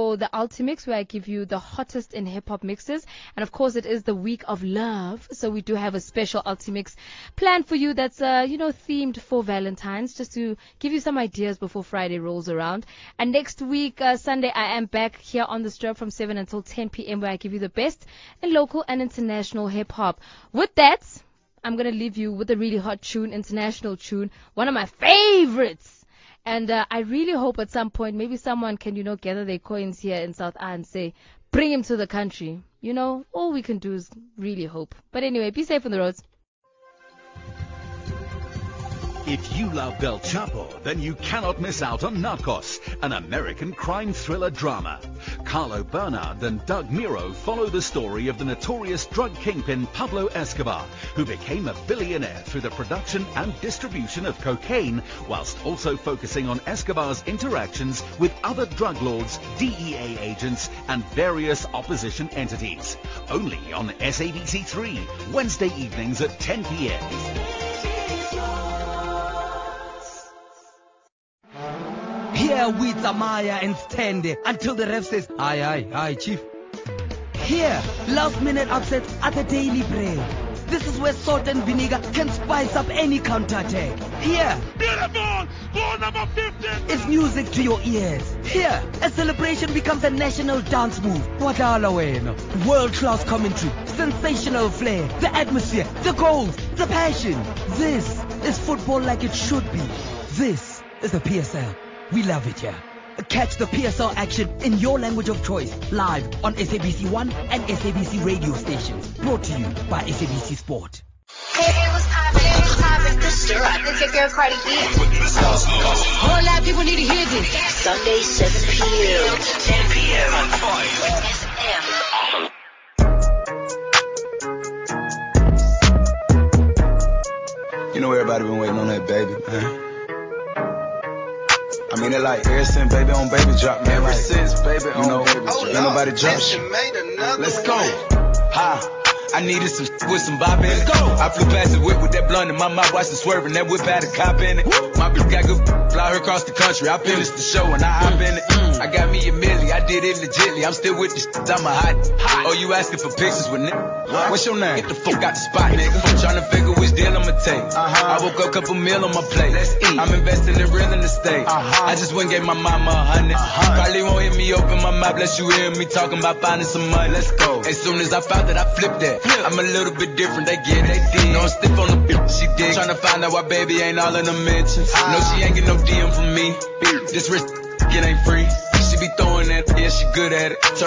for the Ultimix, where I give you the hottest in hip-hop mixes. And of course, it is the week of love, so we do have a special Ultimix planned for you that's, themed for Valentine's, just to give you some ideas before Friday rolls around. And next week, Sunday, I am back here on the Strobe from 7 until 10 p.m., where I give you the best in local and international hip-hop. With that, I'm going to leave you with a really hot tune, international tune, one of my favorites. And I really hope at some point maybe someone can, gather their coins here in South A and say, bring him to the country. All we can do is really hope. But anyway, be safe on the roads. If you love Del Chapo, then you cannot miss out on Narcos, an American crime thriller drama. Carlo Bernard and Doug Miro follow the story of the notorious drug kingpin Pablo Escobar, who became a billionaire through the production and distribution of cocaine, whilst also focusing on Escobar's interactions with other drug lords, DEA agents, and various opposition entities. Only on SABC3, Wednesday evenings at 10 p.m. Here we Zamaya and stand until the ref says, aye, chief. Here, last minute upsets are the daily bread. This is where salt and vinegar can spice up any counterattack. Here, beautiful, ball number 50. It's music to your ears. Here, a celebration becomes a national dance move. Wadala wena. World-class commentary, sensational flair, the atmosphere, the goals, the passion. This is football like it should be. This is the PSL. We love it here. Catch the PSL action in your language of choice, live on SABC 1 and SABC radio stations. Brought to you by SABC Sport. Hey, what's poppin'? This is Sharad. This is your girl Cardi B. Whole lot of people need to hear this. Sunday, 7 p.m. to 10 p.m. on FM. You know everybody been waiting on that baby, man. I mean, it like ever since baby on baby drop, man. Ever since baby on baby drop. Ain't nobody drop shit. Let's go. Ha. I needed some with some bop in it. Let's go. I flew past the whip with that blunt in my mouth, watched it swerving. That whip had a cop in it. My bitch got good, fly her across the country. I finished the show and I hop in it. I got me a milli, I did it legitly. I'm still with the shit, I'm a hot. Oh, you asking for pictures with nigga? What's your name? Get the fuck out the spot, nigga. Tryna figure which deal I'ma take. I woke up, couple meal on my plate. Let's eat. I'm investing in real estate. I just went and gave my mama 100. Probably won't hear me open my mouth, unless you hear me talking about finding some money. Let's go. As soon as I found that, I flipped that. I'm a little bit different, they get it. No, I'm stiff on the bitch, she dig. Tryna find out why baby ain't all in the mentions. No, she ain't get no DM from me. This wrist, it ain't free. She be throwing that, yeah, she good at it.